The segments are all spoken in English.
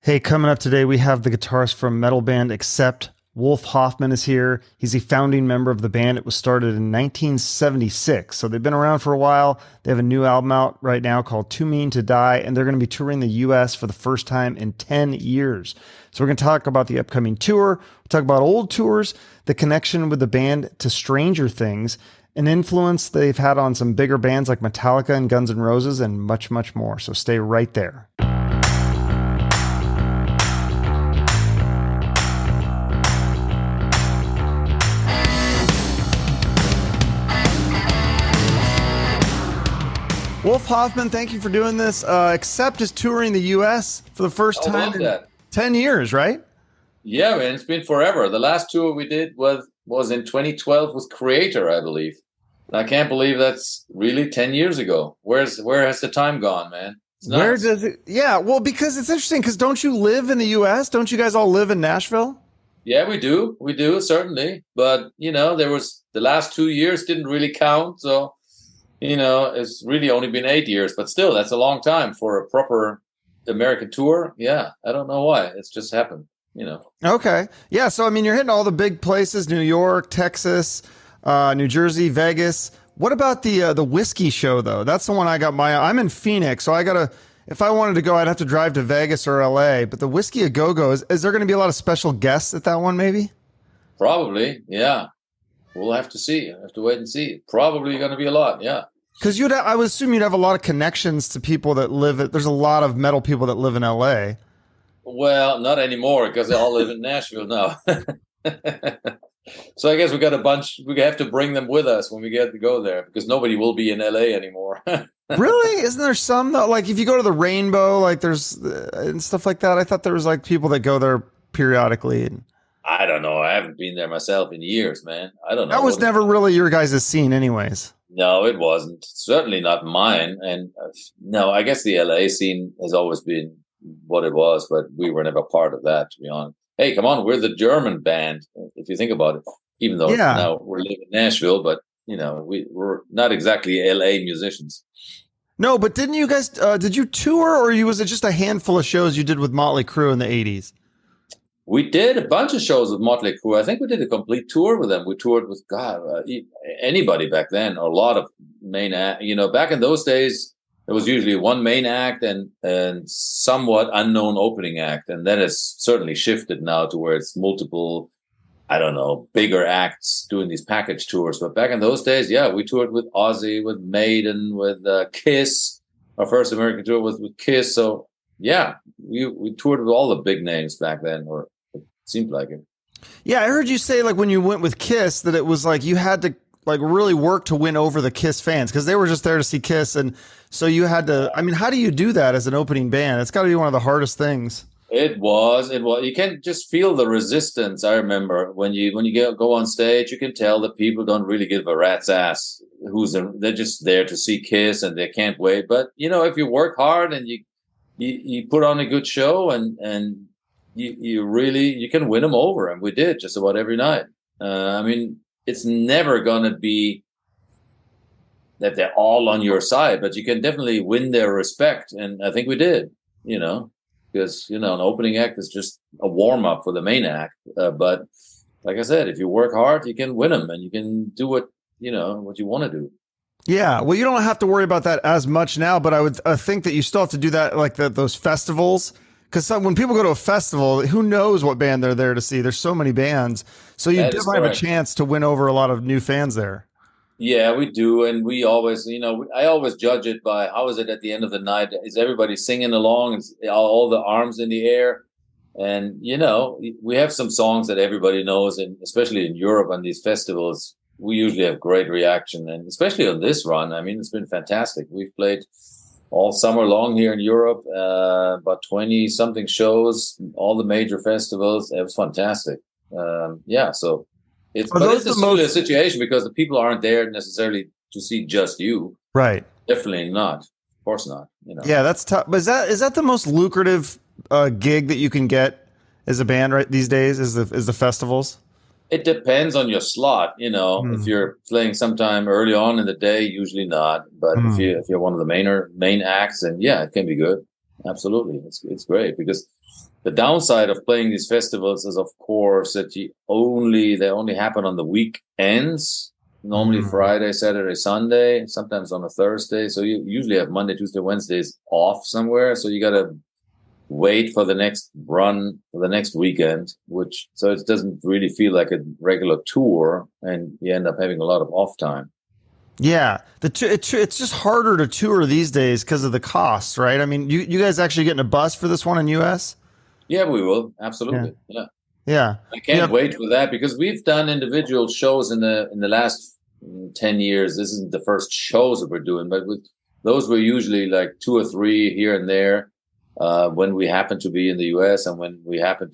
Hey, coming up today, we have the guitarist from metal band Accept. Wolf Hoffman is here. He's a founding member of the band. It was started in 1976, so they've been around for a while. They have a new album out right now called Too Mean to Die, and they're going to be touring the U.S. for the first time in 10 years. So we're going to talk about the upcoming tour. We'll talk about old tours, the connection with the band to Stranger Things, an influence they've had on some bigger bands like Metallica and Guns N' Roses, and much, much more. So stay right there. Wolf Hoffman, thank you for doing this. Accept is touring the U.S. for the first time in 10 years, right? Yeah, man, it's been forever. The last tour we did was in 2012 with Creator, I believe. And I can't believe that's really 10 years ago. Where has the time gone, man? Where does it? Yeah, well, because it's interesting. Because don't you live in the U.S.? Don't you guys all live in Nashville? Yeah, we do. We do, certainly. But, the last 2 years didn't really count. So, it's really only been 8 years. But still, that's a long time for a proper American tour. Yeah, I don't know why. It's just happened, Okay. Yeah, so, I mean, you're hitting all the big places, New York, Texas, New Jersey, Vegas. What about the Whiskey Show, though? That's the one I'm in Phoenix, so if I wanted to go, I'd have to drive to Vegas or LA. But the Whiskey A Go-Go, is there going to be a lot of special guests at that one, maybe? Probably, yeah. We'll have to see. I have to wait and see. Probably going to be a lot, yeah. Because I would assume you'd have a lot of connections to people that there's a lot of metal people that live in LA. Well, not anymore because they all live in Nashville now. So I guess we got a bunch. We have to bring them with us when we get to go there because nobody will be in LA anymore. Really? Isn't there some though? Like if you go to the Rainbow, like there's and stuff like that. I thought there was like people that go there periodically. I don't know. I haven't been there myself in years, man. I don't know. That was never really your guys' scene, anyways. No, it wasn't. Certainly not mine. And no, I guess the LA scene has always been what it was, but we were never part of that, to be honest. Hey, come on, we're the German band, if you think about it. Even though now we're living in Nashville, but we're not exactly LA musicians. No, but didn't you guys? Did you tour, or was it just a handful of shows you did with Motley Crue in the '80s? We did a bunch of shows with Motley Crue. I think we did a complete tour with them. We toured with anybody back then, or a lot of main act. Back in those days, there was usually one main act and somewhat unknown opening act, and that has certainly shifted now to where it's multiple, I don't know, bigger acts doing these package tours. But back in those days, yeah, we toured with Ozzy, with Maiden, with Kiss. Our first American tour was with Kiss. So yeah, we toured with all the big names back then, or it seemed like it. Yeah, I heard you say like when you went with Kiss that it was like you had to like really work to win over the Kiss fans because they were just there to see Kiss, and so you had to. I mean, how do you do that as an opening band? It's got to be one of the hardest things. It was. You can just feel the resistance. I remember when you go on stage, you can tell that people don't really give a rat's ass. They're just there to see Kiss and they can't wait. But if you work hard and you put on a good show and you can win them over, and we did just about every night. I mean, it's never gonna be that they're all on your side, but you can definitely win their respect, and I think we did. Because an opening act is just a warm up for the main act. But like I said, if you work hard, you can win them, and you can do what you want to do. Yeah, well, you don't have to worry about that as much now, but I would think that you still have to do that, like those festivals. Because when people go to a festival, who knows what band they're there to see? There's so many bands, so you definitely have a chance to win over a lot of new fans there. Yeah, we do, and we always, I always judge it by how is it at the end of the night? Is everybody singing along? Is all the arms in the air? And we have some songs that everybody knows, and especially in Europe on these festivals, we usually have great reaction, and especially on this run. I mean, it's been fantastic. We've played all summer long here in Europe, about 20 something shows, all the major festivals. It was fantastic. So. It's a situation because the people aren't there necessarily to see just you. Right. Definitely not. Of course not. Yeah, that's tough. But is that the most lucrative gig that you can get as a band right these days? Is the festivals? It depends on your slot. If you're playing sometime early on in the day, usually not. But if you're one of the main acts, then yeah, it can be good. Absolutely, it's great because The downside of playing these festivals is, of course, that they only happen on the weekends. Normally Friday, Saturday, Sunday, sometimes on a Thursday. So you usually have Monday, Tuesday, Wednesdays off somewhere. So you got to wait for the next run for the next weekend, so it doesn't really feel like a regular tour, and you end up having a lot of off time. Yeah, it's just harder to tour these days because of the costs, right? I mean, you guys actually getting a bus for this one in US? Yeah, we will. Absolutely. Yeah. I can't wait for that, because we've done individual shows in the last 10 years. This isn't the first shows that we're doing, but those were usually like 2 or 3 here and there. When we happen to be in the US, and when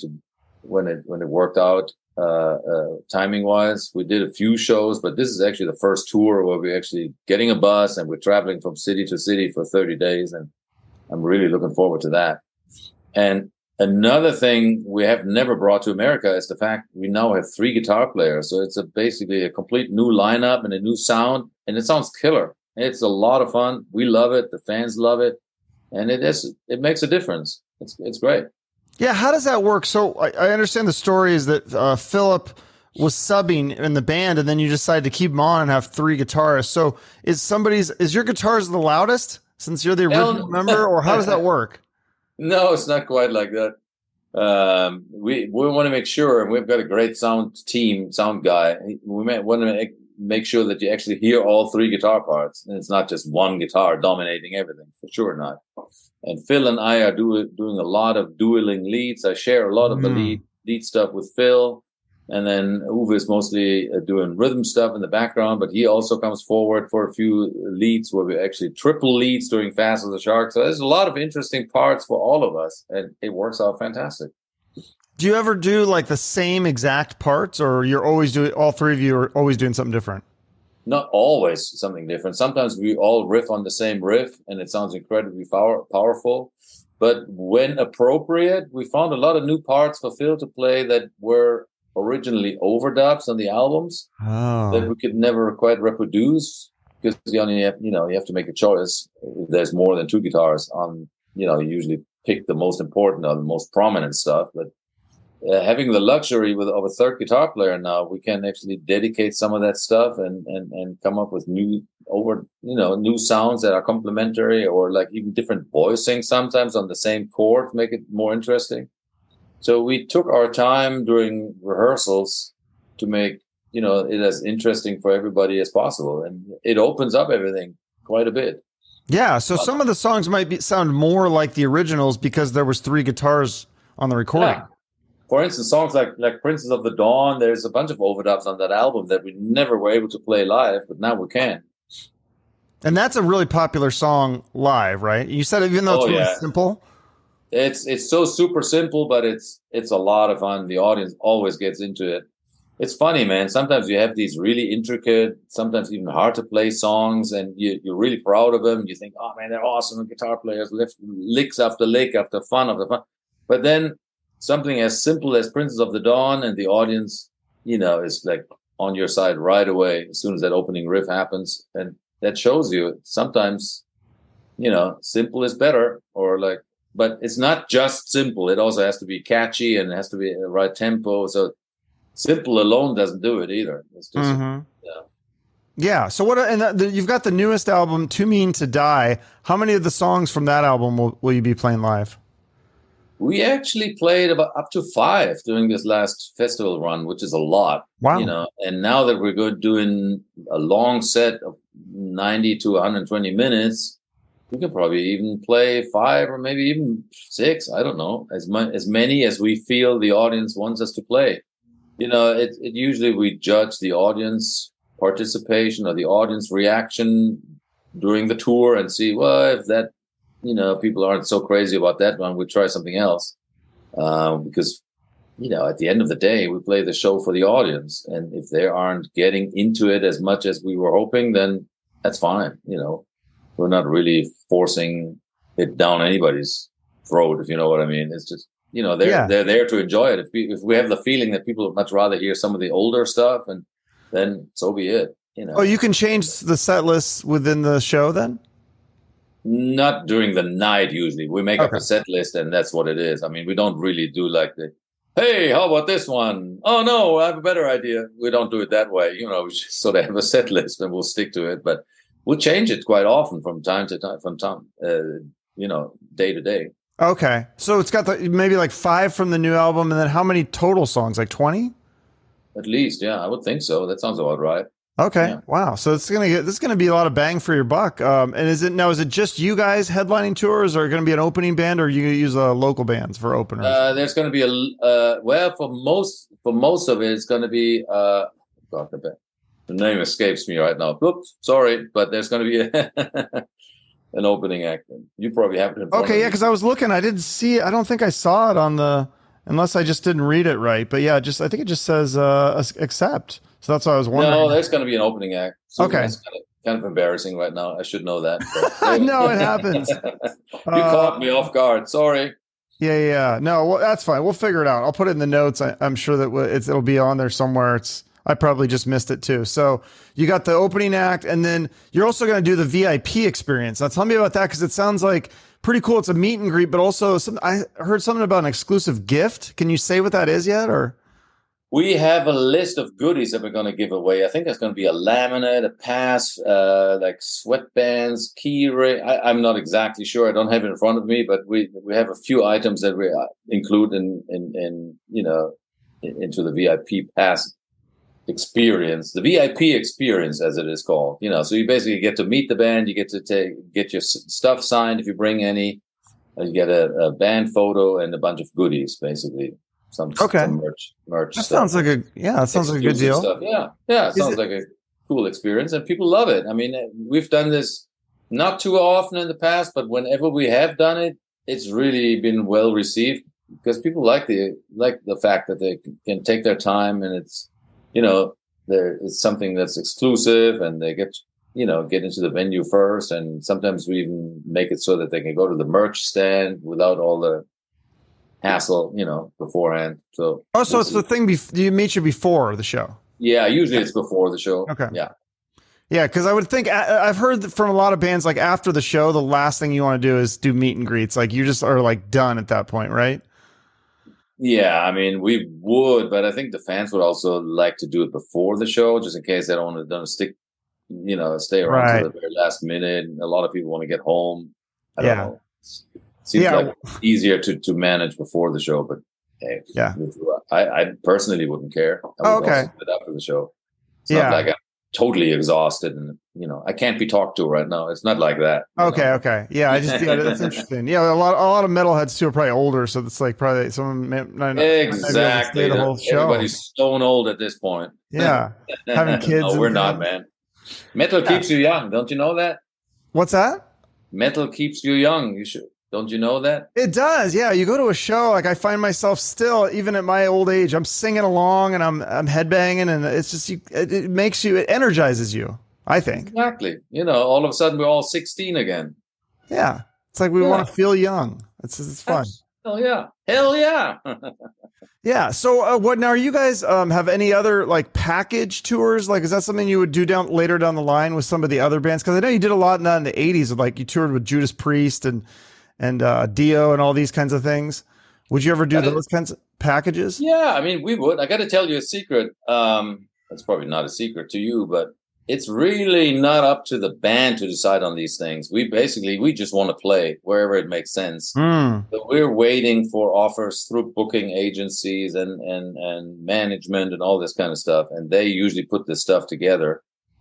it worked out, timing wise, we did a few shows, but this is actually the first tour where we're actually getting a bus and we're traveling from city to city for 30 days. And I'm really looking forward to that. And another thing we have never brought to America is the fact we now have 3 guitar players. So it's basically a complete new lineup and a new sound, and it sounds killer. It's a lot of fun. We love it. The fans love it. And it makes a difference. It's great. Yeah, how does that work? So I understand the story is that Philip was subbing in the band, and then you decided to keep him on and have 3 guitarists. So is your guitars the loudest since you're the original member, or how does that work? No, it's not quite like that. We want to make sure, and we've got a great sound guy. We want to make sure that you actually hear all 3 guitar parts, and it's not just one guitar dominating everything. For sure not. And Phil and I are doing a lot of dueling leads. I share a lot of the lead stuff with Phil, and then Uwe is mostly doing rhythm stuff in the background, but he also comes forward for a few leads where we actually triple leads during Fast as a Shark. So there's a lot of interesting parts for all of us, and it works out fantastic. Do you ever do like the same exact parts, or you're always doing, all 3 of you are always doing something different? Not always something different. Sometimes we all riff on the same riff and it sounds incredibly powerful. But when appropriate, we found a lot of new parts for Phil to play that were originally overdubs on the albums that we could never quite reproduce, because you only have, you have to make a choice. If there's more than 2 guitars on, you usually pick the most important or the most prominent stuff. But having the luxury of a 3rd guitar player now, we can actually dedicate some of that stuff and come up with new sounds that are complementary, or like even different voicing sometimes on the same chord to make it more interesting. So we took our time during rehearsals to make, it as interesting for everybody as possible. And it opens up everything quite a bit. Yeah. So some of the songs might sound more like the originals because there was 3 guitars on the recording. Yeah. For instance, songs like Princess of the Dawn, there's a bunch of overdubs on that album that we never were able to play live, but now we can. And that's a really popular song live, right? You said even though it's really simple. It's so super simple, but it's a lot of fun. The audience always gets into it. It's funny, man. Sometimes you have these really intricate, sometimes even hard to play songs, and you're really proud of them. You think, oh man, they're awesome guitar players, lift licks after lick after fun after fun. But then something as simple as Princess of the Dawn, and the audience, is like on your side right away as soon as that opening riff happens. And that shows you sometimes, simple is better, but it's not just simple. It also has to be catchy and it has to be the right tempo. So simple alone doesn't do it either. It's just, yeah. So you've got the newest album, Too Mean to Die. How many of the songs from that album will you be playing live? We actually played about up to 5 during this last festival run, which is a lot. Wow. And now that we're doing a long set of 90 to 120 minutes, we can probably even play 5 or maybe even 6. I don't know, as many as we feel the audience wants us to play. It usually we judge the audience participation or the audience reaction during the tour and see, well, if that, people aren't so crazy about that one, we try something else. Because, at the end of the day, we play the show for the audience. And if they aren't getting into it as much as we were hoping, then that's fine. We're not really forcing it down anybody's throat, if you know what I mean. It's just, they're there to enjoy it. If we have the feeling that people would much rather hear some of the older stuff, and then so be it. Oh, you can change the set list within the show then? Not during the night. Usually, we make up Okay. a set list, and that's what it is. I mean, we don't really do like the, hey, how about this one? Oh no, I have a better idea. We don't do it that way. We just sort of have a set list and we'll stick to it. But we'll change it quite often from time to time, day to day. Okay. So it's got maybe like 5 from the new album, and then how many total songs? Like 20? At least, yeah, I would think so. That sounds about right. Okay. Yeah. Wow. So this is gonna be a lot of bang for your buck. And is it just you guys headlining tours, or going to be an opening band, or are you going to use local bands for openers? There's going to be for most of it, it's going to be God, the name escapes me right now. Oops, sorry, but there's going to be an opening act. You probably have it in front of Okay, yeah, you. because I was looking, I didn't see it. I don't think I saw it on unless I just didn't read it right. But yeah, I think it just says accept. So that's why I was wondering. No, there's going to be an opening act. So Okay. It's kind of embarrassing right now. I should know that. No, it happens. You caught me off guard. Sorry. Yeah. No, well, that's fine. We'll figure it out. I'll put it in the notes. I'm sure that it'll be on there somewhere. I probably just missed it too. So you got the opening act, and then you're also going to do the VIP experience. Now tell me about that, because it sounds like pretty cool. It's a meet and greet, but also I heard something about an exclusive gift. Can you say what that is yet, or? We have a list of goodies that we're going to give away. I think there's going to be a laminate, a pass, like sweatbands, key ring. I'm not exactly sure. I don't have it in front of me, but we have a few items that we include into the VIP pass experience, the VIP experience, as it is called. So you basically get to meet the band. You get to get your stuff signed if you bring any. You get a band photo and a bunch of goodies, basically. Some merch. That sounds like a good deal. Stuff. Yeah. It sounds like a cool experience, and people love it. I mean, we've done this not too often in the past, but whenever we have done it, it's really been well received, because people like the fact that they can take their time, and it's it's something that's exclusive, and they get into the venue first, and sometimes we even make it so that they can go to the merch stand without all the hassle, beforehand. So it's the thing. Do you meet you before the show? Yeah, usually it's before the show. Okay. Yeah, because I would think, I've heard from a lot of bands, like after the show, the last thing you want to do is do meet and greets. Like you just are like done at that point, right? Yeah, I mean, we would, but I think the fans would also like to do it before the show, just in case they don't want to stay around to the very last minute. A lot of people want to get home. I don't know. Seems like easier to manage before the show, but hey, I personally wouldn't care. I would also do it after the show. It's not like I'm totally exhausted and I can't be talked to right now. It's not like that. Okay. Yeah, that's interesting. Yeah, a lot of metalheads too are probably older, so it's like probably someone exactly the whole show. Everybody's stone old at this point. Yeah, having kids. No, we're not, man. Metal keeps you young. Don't you know that? What's that? Metal keeps you young. You should. Don't you know that? It does. Yeah. You go to a show, like I find myself still, even at my old age, I'm singing along and I'm headbanging, and it's just, it energizes you, I think. Exactly. All of a sudden we're all 16 again. Yeah. It's like we want to feel young. It's fun. Hell yeah. Yeah. So what now, are you guys have any other like package tours? Like, is that something you would do later down the line with some of the other bands? Because I know you did a lot in the 80s. Like you toured with Judas Priest and Dio and all these kinds of things. Would you ever do those kinds of packages? Yeah, I mean, we would. I got to tell you a secret. It's probably not a secret to you, but it's really not up to the band to decide on these things. We just want to play wherever it makes sense. So we're waiting for offers through booking agencies and management and all this kind of stuff. And they usually put this stuff together.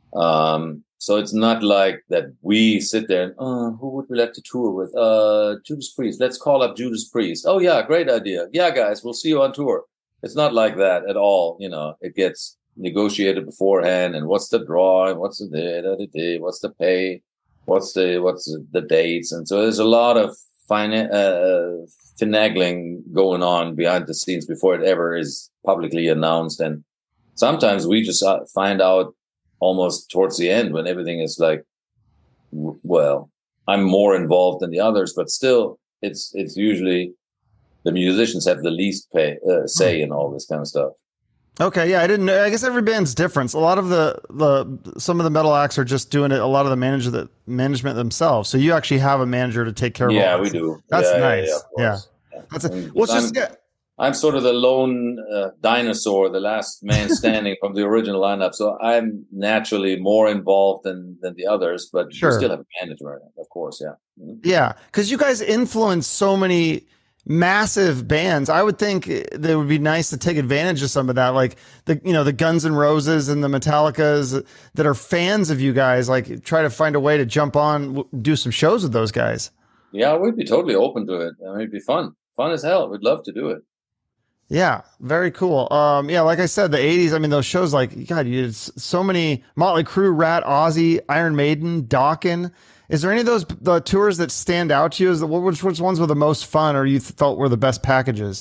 So it's not like that we sit there and, who would we like to tour with? Judas Priest. Let's call up Judas Priest. Oh, yeah, great idea. Yeah, guys, we'll see you on tour. It's not like that at all. It gets negotiated beforehand. And what's the draw? And what's the day? What's the pay? What's the dates? And so there's a lot of finagling going on behind the scenes before it ever is publicly announced. And sometimes we just find out almost towards the end when everything is like, well, I'm more involved than the others, but still it's usually the musicians have the least say in all this kind of stuff. Okay, yeah, I didn't know. I guess every band's different. So a lot of some of the metal acts are just doing it. A lot of the management themselves. So you actually have a manager to take care of all Yeah, we this. do. That's Yeah, of nice. Yeah, course. Yeah. that's a, well. Because It's just yeah, I'm sort of the lone dinosaur, the last man standing from the original lineup. So I'm naturally more involved than the others, but we still sure. have a manager, of course. Yeah. Mhm. Yeah, because you guys influence so many massive bands. I would think that it would be nice to take advantage of some of that, like the Guns N' Roses and the Metallicas that are fans of you guys. Like, try to find a way to jump on, do some shows with those guys. Yeah, we'd be totally open to it. I mean, it'd be fun. Fun as hell. We'd love to do it. Yeah, very cool. Yeah, like I said, the '80s. I mean, those shows, like God, you had so many Motley Crue, Rat, Ozzy, Iron Maiden, Dokken. Is there any of those the tours that stand out to you? Which ones were the most fun, or you felt were the best packages?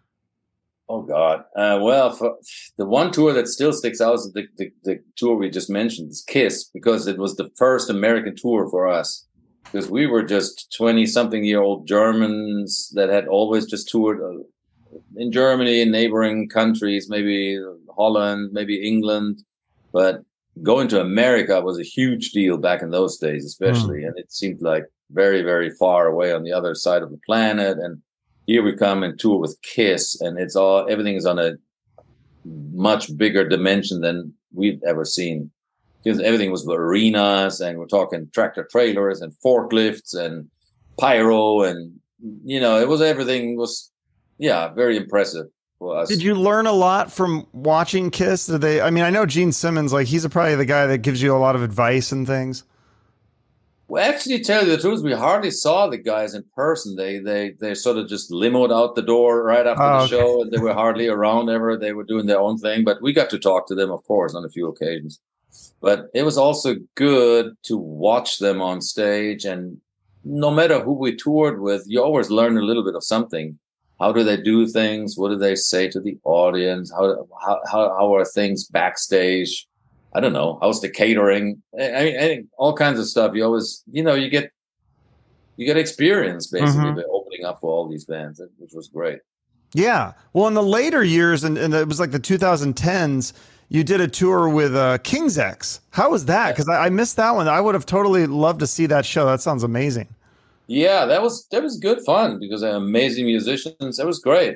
Oh God. Well, for the one tour that still sticks out is the tour we just mentioned, is Kiss, because it was the first American tour for us. Because we were just 20-something-year-old Germans that had always just toured in Germany and neighboring countries, maybe Holland, maybe England, but going to America was a huge deal back in those days, especially, and it seemed like very, very far away on the other side of the planet. And here we come and tour with Kiss, and everything is on a much bigger dimension than we've ever seen. Because everything was arenas, and we're talking tractor trailers and forklifts and pyro, and everything was, yeah, very impressive for Did us. you learn a lot from watching Kiss? Did they? I mean, I know Gene Simmons, like he's probably the guy that gives you a lot of advice and things. Well, actually, tell you the truth, we hardly saw the guys in person. They sort of just limoed out the door right after the Oh, okay. show, and they were hardly around ever. They were doing their own thing, but we got to talk to them, of course, on a few occasions. But it was also good to watch them on stage, and no matter who we toured with, you always learn a little bit of something. How do they do things? What do they say to the audience? How are things backstage? I don't know. How's the catering? I mean, all kinds of stuff. You always, you get experience basically Hmm. by opening up for all these bands, which was great. Yeah. Well, in the later years, and it was like the 2010s, you did a tour with King's X. How was that? Because I missed that one. I would have totally loved to see that show. That sounds amazing. Yeah, that was good fun because they're amazing musicians. It was great.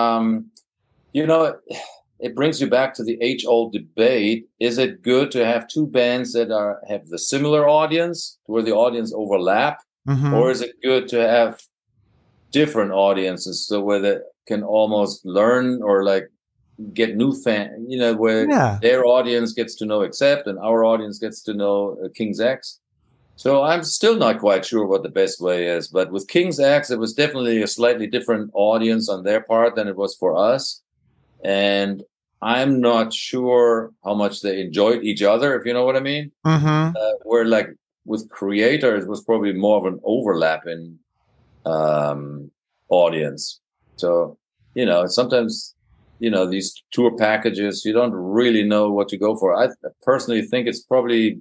You know, it brings you back to the age-old debate: is it good to have two bands that have the similar audience, where the audience overlap, or Hmm. is it good to have different audiences so where they can almost learn or like get new fan, where Yeah. their audience gets to know Accept and our audience gets to know King's X. So I'm still not quite sure what the best way is, but with King's X, it was definitely a slightly different audience on their part than it was for us, and I'm not sure how much they enjoyed each other, if you know what I mean. Hmm. Where like with Creator, it was probably more of an overlapping um, audience. So sometimes these tour packages, you don't really know what to go for. I personally think it's probably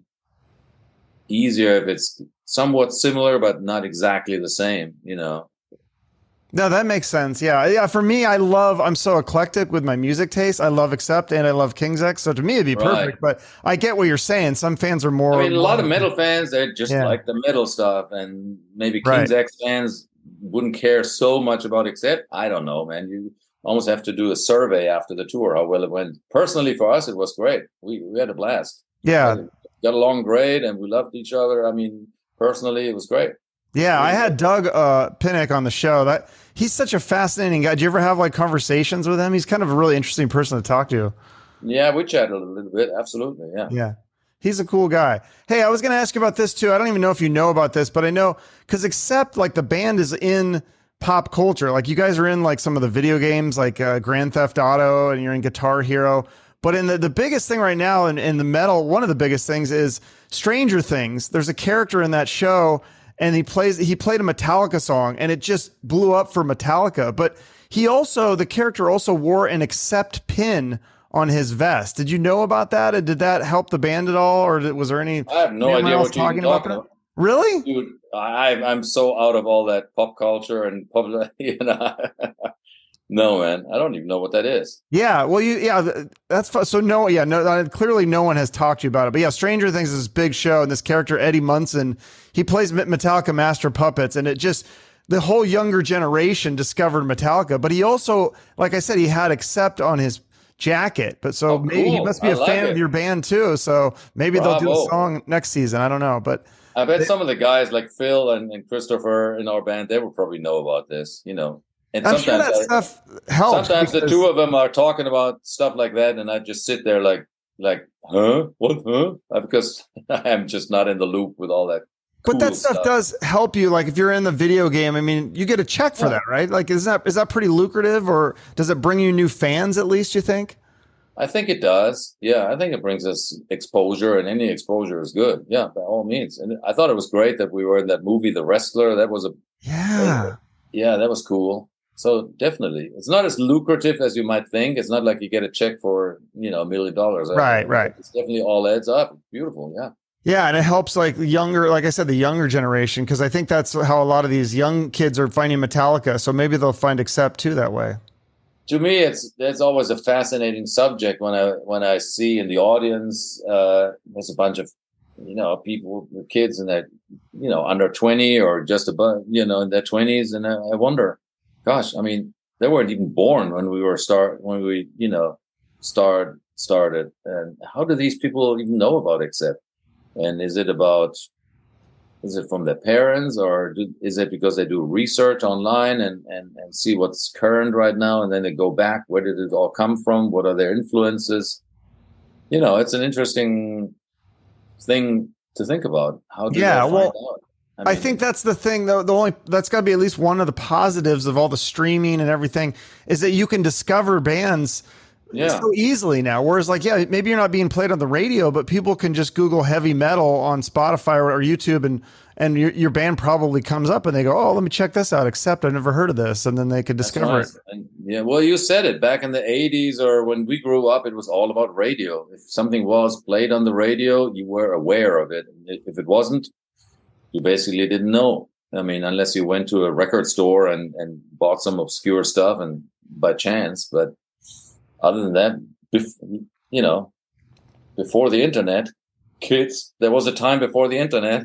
easier if it's somewhat similar but not exactly the same. No, that makes sense. Yeah. Yeah. For me, I'm so eclectic with my music taste. I love Accept and I love King's X. So to me, it'd be Right. perfect. But I get what you're saying. Some fans are I more, mean, a lot of metal fans, they just yeah. like the metal stuff, and maybe Right. King's X fans wouldn't care so much about Accept. I don't know, man. You almost have to do a survey after the tour how well it went. Personally, for us, it was great. We had a blast. Yeah. Got along great, and we loved each other. I mean, personally, it was great. Yeah. I Really had good. Doug Pinnick on the show. That he's such a fascinating guy. Do you ever have like conversations with him? He's kind of a really interesting person to talk to. Yeah, we chatted a little bit. Absolutely. Yeah. Yeah. He's a cool guy. Hey, I was going to ask you about this too. I don't even know if you know about this, but I know because Accept, like the band is in pop culture. Like you guys are in like some of the video games like Grand Theft Auto and you're in Guitar Hero. But in the biggest thing right now in the metal, one of the biggest things is Stranger Things. There's a character in that show and he played a Metallica song and it just blew up for Metallica. But the character also wore an Accept pin on his vest. Did you know about that? And did that help the band at all? Or was there I have no anyone idea else what you're even talking about talking that? about. Really? Dude, I'm so out of all that pop culture and public, No, man, I don't even know what that is. Yeah, well, that's fun. So no, yeah, no, clearly no one has talked to you about it. But yeah, Stranger Things is this big show, and this character Eddie Munson, he plays Metallica Master Puppets, and it just the whole younger generation discovered Metallica. But he also, like I said, he had Accept on his jacket. But so maybe he must be a fan of your band too. So maybe they'll do a song next season. I don't know, but I bet some of the guys like Phil and Christopher in our band, they will probably know about this, you know. And I'm sure that stuff helps. Sometimes the two of them are talking about stuff like that, and I just sit there like, huh? What, huh? Because I'm just not in the loop with all that. But that stuff does help you. Like if you're in the video game, I mean, you get a check for that, right? Like, is that pretty lucrative, or does it bring you new fans at least, you think? I think it does. Yeah, I think it brings us exposure, and any exposure is good. Yeah, by all means. And I thought it was great that we were in that movie, The Wrestler. That was that was cool. So definitely, it's not as lucrative as you might think. It's not like you get a check for, $1 million. Right. It's definitely all adds up. It's beautiful. Yeah. Yeah. And it helps like the younger generation, because I think that's how a lot of these young kids are finding Metallica. So maybe they'll find Accept too that way. To me, it's always a fascinating subject when I see in the audience, there's a bunch of, people, kids in that, under 20 or just above, in their 20s. And I wonder, gosh, I mean, they weren't even born when we started. And how do these people even know about Accept? And is it from their parents, or is it because they do research online and see what's current right now, and then they go back? Where did it all come from? What are their influences? It's an interesting thing to think about. How do they find out? I think that's the thing, though. That's got to be at least one of the positives of all the streaming and everything, is that you can discover bands so easily now. Whereas, maybe you're not being played on the radio, but people can just Google heavy metal on Spotify or YouTube, and your band probably comes up, and they go, "Oh, let me check this out." Except I've never heard of this, and then they could discover it. And, well, you said it back in the '80s, or when we grew up, it was all about radio. If something was played on the radio, you were aware of it. If it wasn't, you basically didn't know. I mean, unless you went to a record store and bought some obscure stuff and by chance. But other than that, before the internet, kids, there was a time before the internet.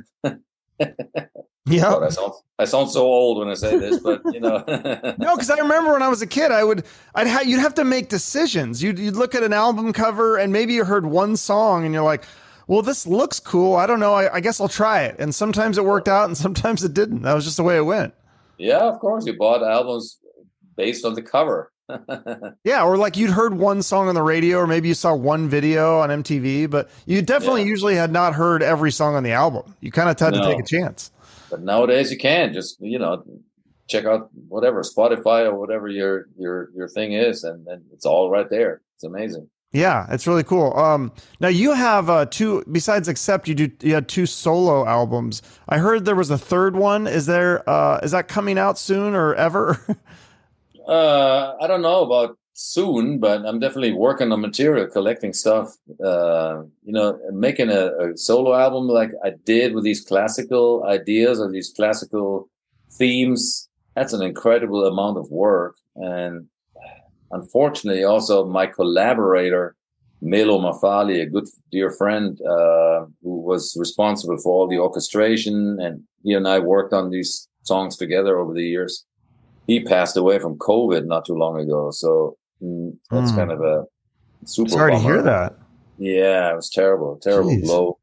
Yeah. I sound so old when I say this, but No, because I remember when I was a kid, you'd have to make decisions. You'd look at an album cover and maybe you heard one song and you're like, well, this looks cool. I don't know. I guess I'll try it. And sometimes it worked out and sometimes it didn't. That was just the way it went. Yeah, of course. You bought albums based on the cover. Yeah, or like you'd heard one song on the radio, or maybe you saw one video on MTV, but you definitely usually had not heard every song on the album. You kind of had to take a chance. But nowadays you can just, check out whatever, Spotify or whatever your thing is, and it's all right there. It's amazing. Yeah, it's really cool. Now you have two, besides Accept, you had two solo albums. I heard there was a third one. Is that coming out soon or ever? I don't know about soon, but I'm definitely working on material, collecting stuff. Making a solo album like I did with these classical ideas or these classical themes, that's an incredible amount of work. And unfortunately, also my collaborator, Melo Mafali, a good dear friend, who was responsible for all the orchestration, and he and I worked on these songs together over the years. He passed away from COVID not too long ago, so that's kind of a super. Sorry bummer. To hear that. Yeah, it was terrible Jeez. Blow,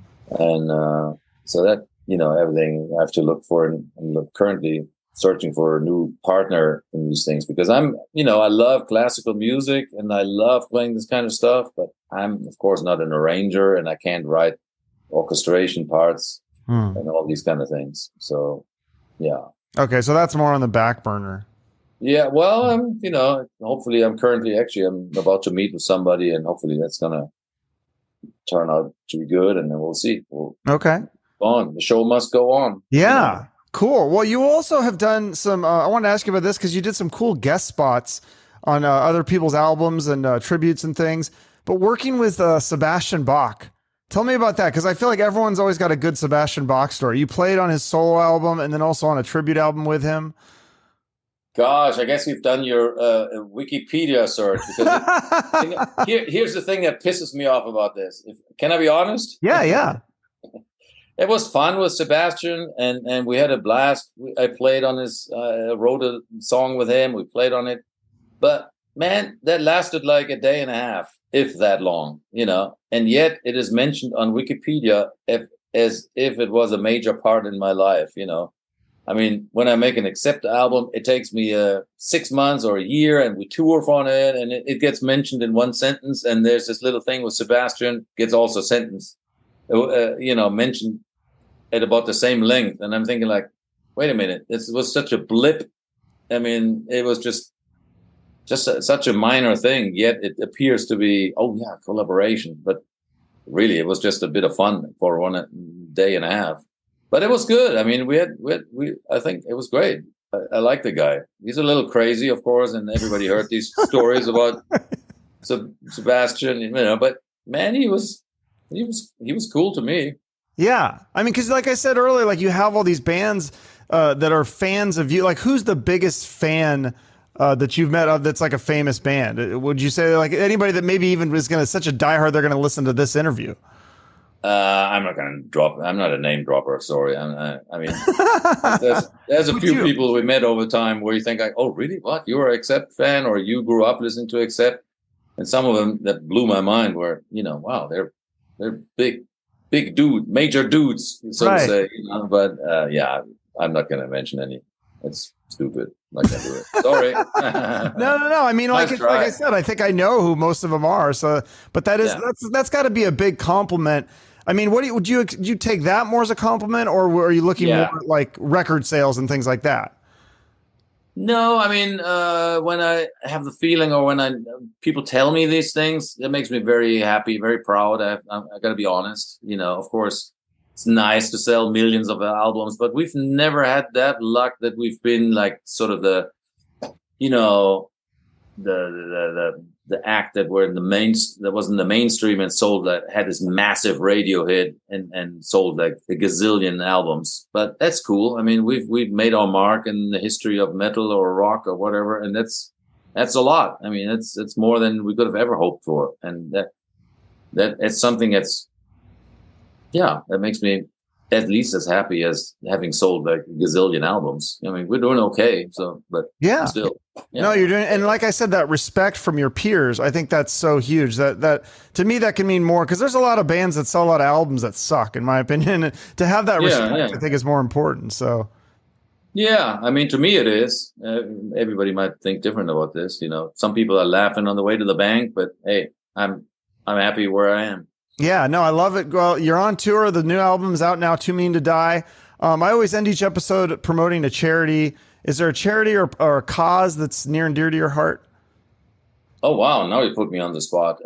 and so that everything I have to look for, and look currently searching for a new partner in these things, because I love classical music and I love playing this kind of stuff, but I'm of course not an arranger and I can't write orchestration parts and all these kind of things. So, yeah. Okay. So that's more on the back burner. Yeah. Well, hopefully I'm about to meet with somebody, and hopefully that's going to turn out to be good, and then we'll see. Okay. The show must go on. Yeah. Cool. Well, you also have done some, I want to ask you about this because you did some cool guest spots on other people's albums and tributes and things, but working with Sebastian Bach. Tell me about that, because I feel like everyone's always got a good Sebastian Bach story. You played on his solo album and then also on a tribute album with him. Gosh, I guess you've done your Wikipedia search. Because here's the thing that pisses me off about this. Can I be honest? Yeah. It was fun with Sebastian, and we had a blast. I played on his, wrote a song with him. We played on it. But man, that lasted like a day and a half, if that long, And yet it is mentioned on Wikipedia as if it was a major part in my life, I mean, when I make an Accept album, it takes me 6 months or a year, and we tour on it, and it gets mentioned in one sentence. And there's this little thing with Sebastian gets also sentenced, mentioned at about the same length. And I'm thinking, like, wait a minute, this was such a blip. I mean, it was just such a minor thing, yet it appears to be, collaboration. But really, it was just a bit of fun for 1 day and a half. But it was good. I mean, I think it was great. I like the guy. He's a little crazy, of course, and everybody heard these stories about Sebastian, but man, he was cool to me. Yeah. I mean, because like I said earlier, like you have all these bands that are fans of you. Like, who's the biggest fan that you've met of that's like a famous band? Would you say like anybody that maybe even is going to such a diehard they're going to listen to this interview? I'm not going to drop. I'm not a name dropper. Sorry. I mean, there's a few people we met over time where you think like, oh, really? What? You're an Accept fan, or you grew up listening to Accept? And some of them that blew my mind were, wow, they're big major dudes, so to say. But I'm not going to mention any. It's stupid. I'm not going to do it. Sorry. No. I mean, like I said, I think I know who most of them are. So, but that's got to be a big compliment. I mean, would you take that more as a compliment, or are you looking more at like record sales and things like that? No, I mean, when I have the feeling, or when people tell me these things, it makes me very happy, very proud. I got to be honest. Of course, it's nice to sell millions of albums, but we've never had that luck that we've been like sort of the act that were in that was in the mainstream and sold, that had this massive radio hit and sold like a gazillion albums. But that's cool. I mean, we've made our mark in the history of metal or rock or whatever, and that's a lot. I mean, it's more than we could have ever hoped for, and that it's something that makes me at least as happy as having sold like a gazillion albums. I mean, we're doing okay. So, but still. Yeah. No, you're doing, and like I said, that respect from your peers, I think that's so huge. That to me, that can mean more, because there's a lot of bands that sell a lot of albums that suck, in my opinion. To have that respect, I think is more important. So, yeah, I mean, to me, it is. Everybody might think different about this. Some people are laughing on the way to the bank, but hey, I'm happy where I am. Yeah, no, I love it. Well, you're on tour. The new album's out now, Too Mean to Die. I always end each episode promoting a charity. Is there a charity or a cause that's near and dear to your heart? Oh, wow. Now you put me on the spot.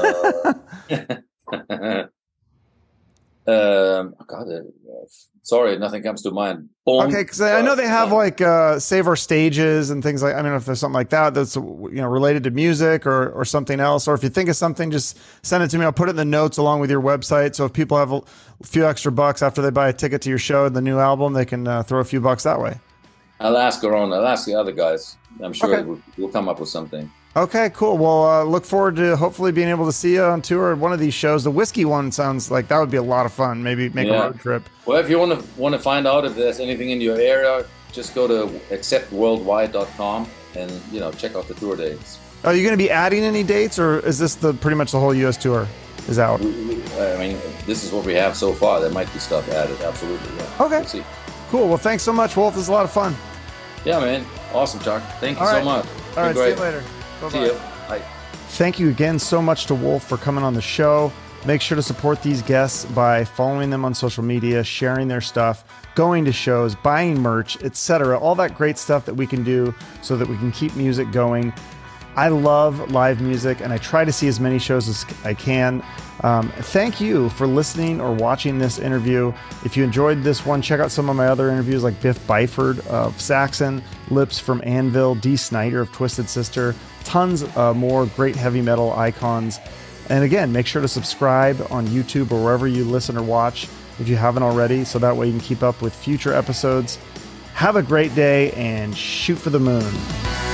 Sorry, nothing comes to mind. Okay, because I know they have like Save Our Stages and things like. I don't know if there's something like that that's related to music or something else. Or if you think of something, just send it to me. I'll put it in the notes along with your website. So if people have a few extra bucks after they buy a ticket to your show and the new album, they can throw a few bucks that way. I'll ask around. I'll ask the other guys. I'm sure we'll come up with something. Okay, cool. Well, look forward to hopefully being able to see you on tour at one of these shows. The whiskey one sounds like that would be a lot of fun. Maybe make a road trip. Well, if you want to find out if there's anything in your area, just go to acceptworldwide.com and check out the tour dates. Are you going to be adding any dates, or is this pretty much the whole U.S. tour is out? I mean, this is what we have so far. There might be stuff added. Absolutely. Yeah. Okay. We'll see. Cool. Well, thanks so much, Wolf. This is a lot of fun. Yeah, man. Awesome, Chuck. Thank you so much. All right. Great. See you later. Bye-bye. See you. Bye. Thank you again so much to Wolf for coming on the show. Make sure to support these guests by following them on social media, sharing their stuff, going to shows, buying merch, etc. All that great stuff that we can do so that we can keep music going. I love live music, and I try to see as many shows as I can. Thank you for listening or watching this interview. If you enjoyed this one, check out some of my other interviews like Biff Byford of Saxon, Lips from Anvil, Dee Snider of Twisted Sister, tons more great heavy metal icons. And again, make sure to subscribe on YouTube or wherever you listen or watch if you haven't already, so that way you can keep up with future episodes. Have a great day and shoot for the moon.